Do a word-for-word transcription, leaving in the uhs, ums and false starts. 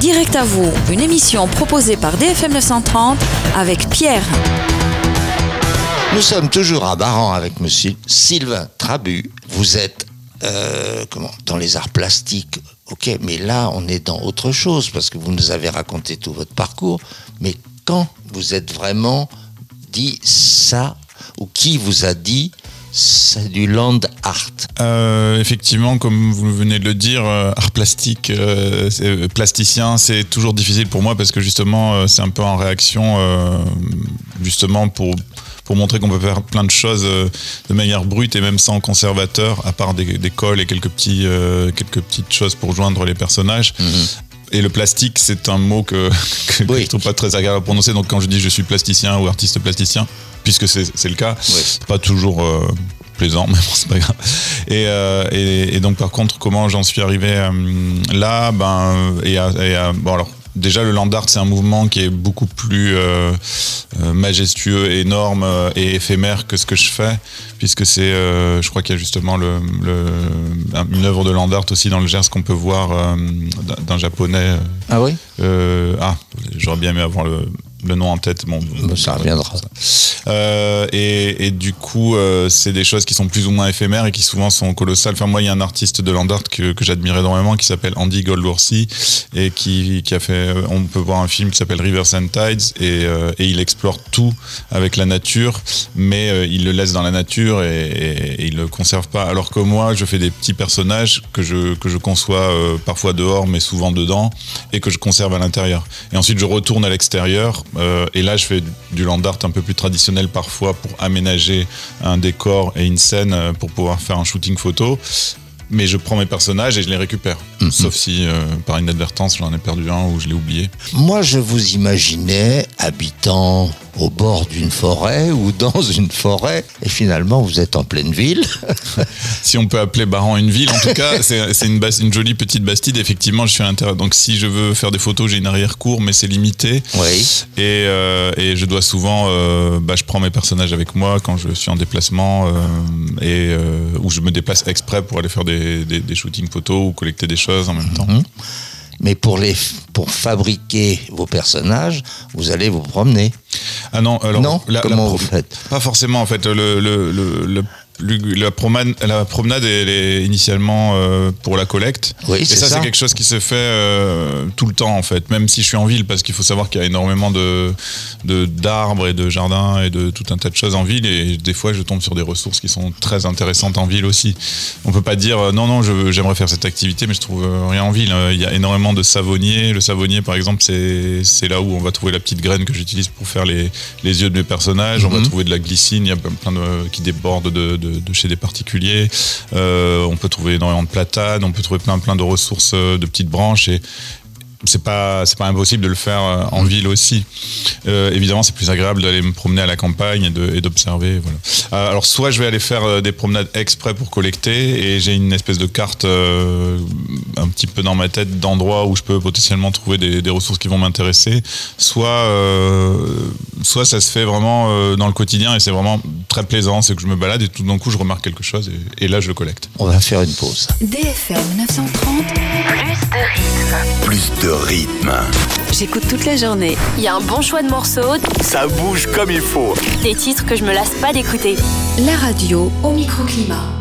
Direct à vous, une émission proposée par D F M neuf cent trente avec Pierre. Nous sommes toujours à Baran avec monsieur Sylvain Trabu. Vous êtes euh, comment, dans les arts plastiques, ok, mais là on est dans autre chose parce que vous nous avez raconté tout votre parcours. Mais quand vous êtes vraiment dit ça, ou qui vous a dit c'est du land art? Euh, effectivement, comme vous venez de le dire, euh, art plastique, euh, c'est, plasticien, c'est toujours difficile pour moi parce que justement, euh, c'est un peu en réaction, euh, justement pour pour montrer qu'on peut faire plein de choses euh, de manière brute et même sans conservateur, à part des, des colles et quelques petits euh, quelques petites choses pour joindre les personnages. Mm-hmm. Et le plastique, c'est un mot que, que, oui. que je trouve pas très agréable à prononcer. Donc quand je dis je suis plasticien ou artiste plasticien, puisque c'est, c'est le cas, oui. c'est pas toujours euh, plaisant, mais bon, c'est pas grave. Et, euh, et, et donc par contre, comment j'en suis arrivé euh, là, ben et à, et à, bon alors. Déjà, le land art, c'est un mouvement qui est beaucoup plus euh, euh, majestueux, énorme euh, et éphémère que ce que je fais, puisque c'est, euh, je crois qu'il y a justement le, le, une œuvre de land art aussi dans le Gers qu'on peut voir euh, d'un, d'un japonais. Ah oui euh, Ah, j'aurais bien aimé avoir le, le nom en tête. Bon, bon ça reviendra. Euh, et, et du coup, euh, c'est des choses qui sont plus ou moins éphémères et qui souvent sont colossales. Enfin, moi, il y a un artiste de land art que, que j'admire énormément qui s'appelle Andy Goldworthy et qui, qui a fait. On peut voir un film qui s'appelle Rivers and Tides et, euh, et il explore tout avec la nature, mais euh, il le laisse dans la nature et, et, et il le conserve pas. Alors que moi, je fais des petits personnages que je que je conçois euh, parfois dehors, mais souvent dedans, et que je conserve à l'intérieur. Et ensuite, je retourne à l'extérieur euh, et là, je fais du land art un peu plus traditionnel parfois pour aménager un décor et une scène pour pouvoir faire un shooting photo, mais je prends mes personnages et je les récupère, mm-hmm. sauf si euh, par inadvertance j'en ai perdu un ou je l'ai oublié. Moi je vous imaginais habitant au bord d'une forêt ou dans une forêt et finalement vous êtes en pleine ville. Si on peut appeler Baran une ville, en tout cas c'est, c'est une, bas- une jolie petite bastide, effectivement je suis à l'intérieur, donc si je veux faire des photos j'ai une arrière-cour mais c'est limité. Oui. Et, euh, et je dois souvent, euh, bah, je prends mes personnages avec moi quand je suis en déplacement euh, et euh, où je me déplace exprès pour aller faire des, des, des shootings photos ou collecter des choses en même mm-hmm. temps. Mais pour, les, pour fabriquer vos personnages, vous allez vous promener. Ah non, alors non la, comment la, vous faites? Pas forcément en fait. Le, le, le, le La promenade, la promenade elle est initialement euh, pour la collecte. Oui, et c'est ça, ça, c'est quelque chose qui se fait euh, tout le temps en fait, même si je suis en ville, parce qu'il faut savoir qu'il y a énormément de, de d'arbres et de jardins et de tout un tas de choses en ville. Et des fois, je tombe sur des ressources qui sont très intéressantes en ville aussi. On peut pas dire euh, non, non, je, j'aimerais faire cette activité, mais je trouve euh, rien en ville. Il y a énormément de savonniers. Le savonnier, par exemple, c'est c'est là où on va trouver la petite graine que j'utilise pour faire les les yeux de mes personnages. Mm-hmm. On va trouver de la glycine. Il y a plein de qui débordent de, de de chez des particuliers, euh, on peut trouver énormément de platanes, on peut trouver plein plein de ressources euh, de petites branches et c'est pas c'est pas impossible de le faire euh, en mmh. ville aussi. Euh, évidemment, c'est plus agréable d'aller me promener à la campagne et, de, et d'observer. Voilà. Euh, alors, soit je vais aller faire euh, des promenades exprès pour collecter et j'ai une espèce de carte euh, un petit peu dans ma tête d'endroits où je peux potentiellement trouver des, des ressources qui vont m'intéresser. Soit euh, soit ça se fait vraiment euh, dans le quotidien et c'est vraiment très plaisant. C'est que je me balade et tout d'un coup je remarque quelque chose et, et là je le collecte. On va faire une pause. D F M neuf cent trente, plus de rythme. Plus de rythme. J'écoute toute la journée. Il y a un bon choix de morceaux. Ça bouge comme il faut. Des titres que je me lasse pas d'écouter. La radio au microclimat.